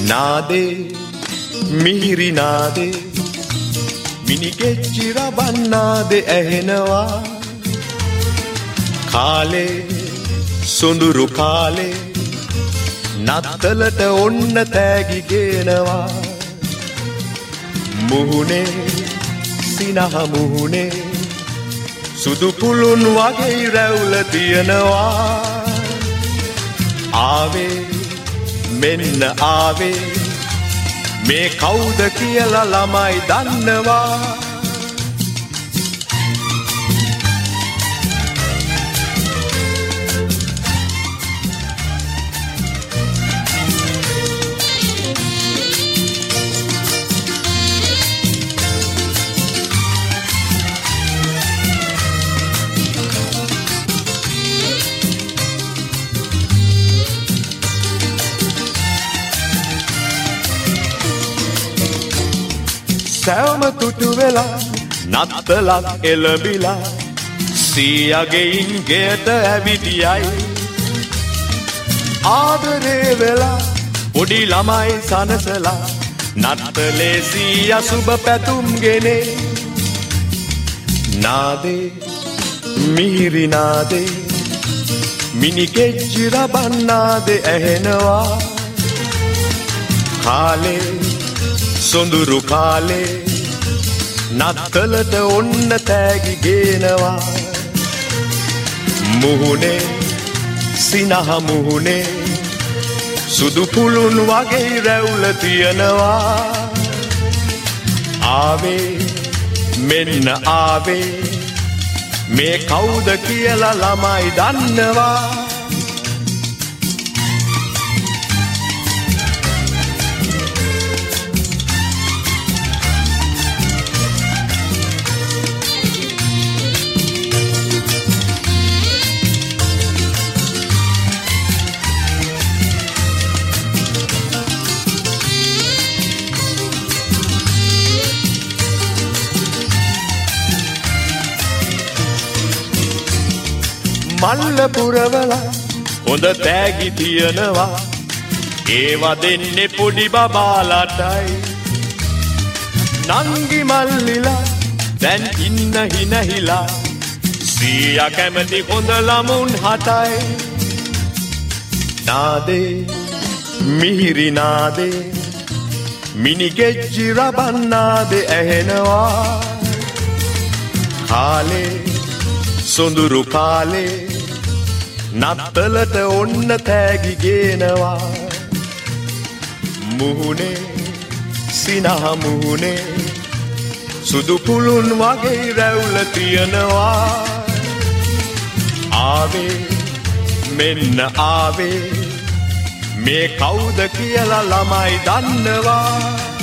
නාදේ මිහිරි නාදේ මිනිගෙච්චි රබන්නාදේ ඇහෙනවා කාලේ සොඳුරු කාලේ නත්තලට ඔන්න තෑගි ගේනවා මුහුණේ සිනහ මුහුණේ සුදු පුළුන් වගේ රැවුල තියනවා ආවේ මෙන්න ආවේ මේ කවුද කියලා ළමයි දන්නවා සෑම තුටු වෙලා නත්තලක් එළඹිලා සීයගෙයින් ගෙයට ඇවිදියයි ආදරේ වෙලා පොඩි ළමයි සනසලා නත්තලේ සීය සුබ පැතුම් ගෙනේ නාදේ මිහිරි නාදේ මිනිගෙච්චි රබන්නාදේ ඇහෙනවා කාලේ සොඳුරු කාලේ නත්තලට ඔන්න තෑගි ගේනවා මුහුණේ සිනහ මුහුණේ සුදු පුළුන් වගේ රැවුල තියනවා ආවේ මෙන්න ආවේ මේ කවුද කියලා ළමයි දන්නවා මල්ල පුරවලා හොඳ තෑගි තියනවා ඒවා දෙන්නේ පොඩි බබාලටයි නංගි මල්ලිලා දැන් ඉන්න හිනහිලා සීයා කැමති හොඳ ළමුන් හතයි නාදේ මිහිරි නාදේ මිනිගෙච්චි රබන්නාදේ ඇහෙනවා කාලේ සොඳුරු කාලේ නත්තලට ඔන්න තෑගි ගේනවා මුහුණේ සිනහ මුහුණේ සුදු පුළුන් වගේ රැවුල තියනවා ආවේ මෙන්න ආවේ මේ කවුද කියලා ළමයි දන්නවා